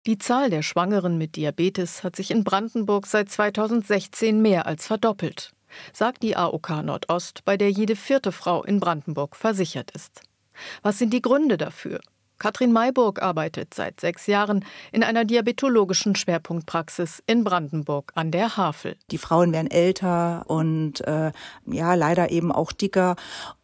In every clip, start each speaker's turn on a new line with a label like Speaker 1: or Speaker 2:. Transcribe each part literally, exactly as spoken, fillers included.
Speaker 1: Die Zahl der Schwangeren mit Diabetes hat sich in Brandenburg seit zweitausendsechzehn mehr als verdoppelt, sagt die A O K Nordost, bei der jede vierte Frau in Brandenburg versichert ist. Was sind die Gründe dafür? Katrin Mayburg arbeitet seit sechs Jahren in einer diabetologischen Schwerpunktpraxis in Brandenburg an der Havel.
Speaker 2: Die Frauen werden älter und äh, ja leider eben auch dicker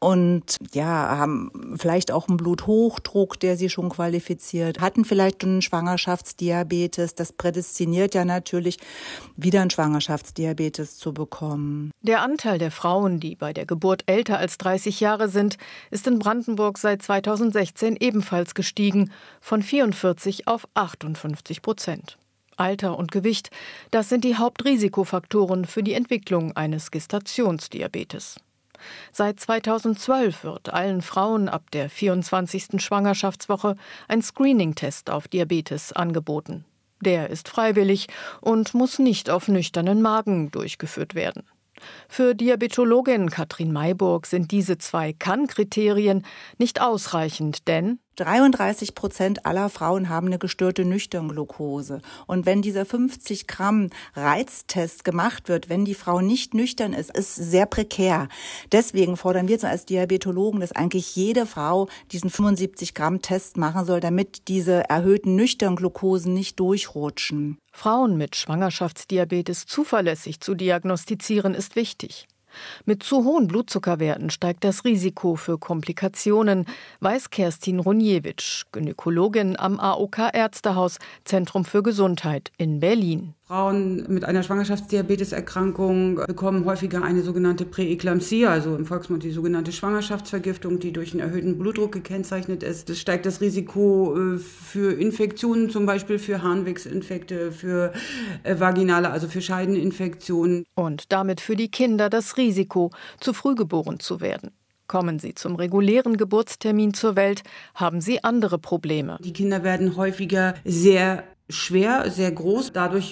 Speaker 2: und ja haben vielleicht auch einen Bluthochdruck, der sie schon qualifiziert, hatten vielleicht einen Schwangerschaftsdiabetes. Das prädestiniert ja natürlich, wieder einen Schwangerschaftsdiabetes zu bekommen.
Speaker 1: Der Anteil der Frauen, die bei der Geburt älter als dreißig Jahre sind, ist in Brandenburg seit zweitausendsechzehn ebenfalls gestiegen. gestiegen von vierundvierzig auf achtundfünfzig Prozent. Alter und Gewicht, das sind die Hauptrisikofaktoren für die Entwicklung eines Gestationsdiabetes. Seit zweitausendzwölf wird allen Frauen ab der vierundzwanzigsten Schwangerschaftswoche ein Screening-Test auf Diabetes angeboten. Der ist freiwillig und muss nicht auf nüchternen Magen durchgeführt werden. Für Diabetologin Katrin Mayburg sind diese zwei Kann-Kriterien nicht ausreichend, denn
Speaker 2: dreiunddreißig Prozent aller Frauen haben eine gestörte Nüchternglucose. Und wenn dieser fünfzig Gramm Reiztest gemacht wird, wenn die Frau nicht nüchtern ist, ist sehr prekär. Deswegen fordern wir als Diabetologen, dass eigentlich jede Frau diesen fünfundsiebzig Gramm Test machen soll, damit diese erhöhten Nüchternglucosen nicht durchrutschen.
Speaker 1: Frauen mit Schwangerschaftsdiabetes zuverlässig zu diagnostizieren, ist wichtig. Mit zu hohen Blutzuckerwerten steigt das Risiko für Komplikationen, weiß Kerstin Runjewitsch, Gynäkologin am A O K-Ärztehaus, Zentrum für Gesundheit in Berlin.
Speaker 3: Frauen mit einer Schwangerschaftsdiabeteserkrankung bekommen häufiger eine sogenannte Präeklampsie, also im Volksmund die sogenannte Schwangerschaftsvergiftung, die durch einen erhöhten Blutdruck gekennzeichnet ist. Es steigt das Risiko für Infektionen, zum Beispiel für Harnwegsinfekte, für vaginale, also für Scheideninfektionen.
Speaker 1: Und damit für die Kinder das Risiko, zu früh geboren zu werden. Kommen sie zum regulären Geburtstermin zur Welt, haben sie andere Probleme.
Speaker 3: Die Kinder werden häufiger sehr schwer, sehr groß. Dadurch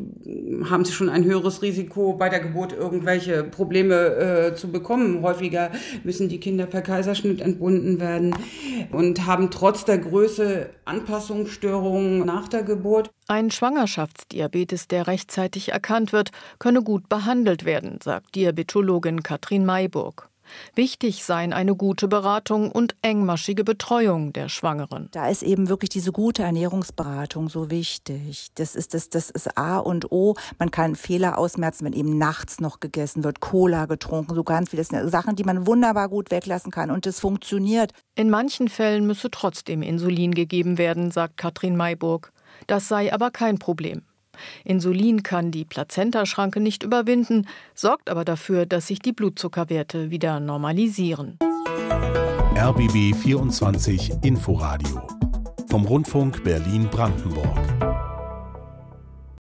Speaker 3: äh, haben sie schon ein höheres Risiko, bei der Geburt irgendwelche Probleme äh, zu bekommen. Häufiger müssen die Kinder per Kaiserschnitt entbunden werden und haben trotz der Größe Anpassungsstörungen nach der Geburt.
Speaker 1: Ein Schwangerschaftsdiabetes, der rechtzeitig erkannt wird, könne gut behandelt werden, sagt Diabetologin Katrin Mayburg. Wichtig seien eine gute Beratung und engmaschige Betreuung der Schwangeren.
Speaker 2: Da ist eben wirklich diese gute Ernährungsberatung so wichtig. Das ist, das, das ist A und O. Man kann Fehler ausmerzen, wenn eben nachts noch gegessen wird, Cola getrunken, so ganz viele. Das sind Sachen, die man wunderbar gut weglassen kann und das funktioniert.
Speaker 1: In manchen Fällen müsse trotzdem Insulin gegeben werden, sagt Katrin Mayburg. Das sei aber kein Problem. Insulin kann die Plazentaschranke nicht überwinden, sorgt aber dafür, dass sich die Blutzuckerwerte wieder normalisieren.
Speaker 4: R B B vierundzwanzig Inforadio vom Rundfunk Berlin-Brandenburg.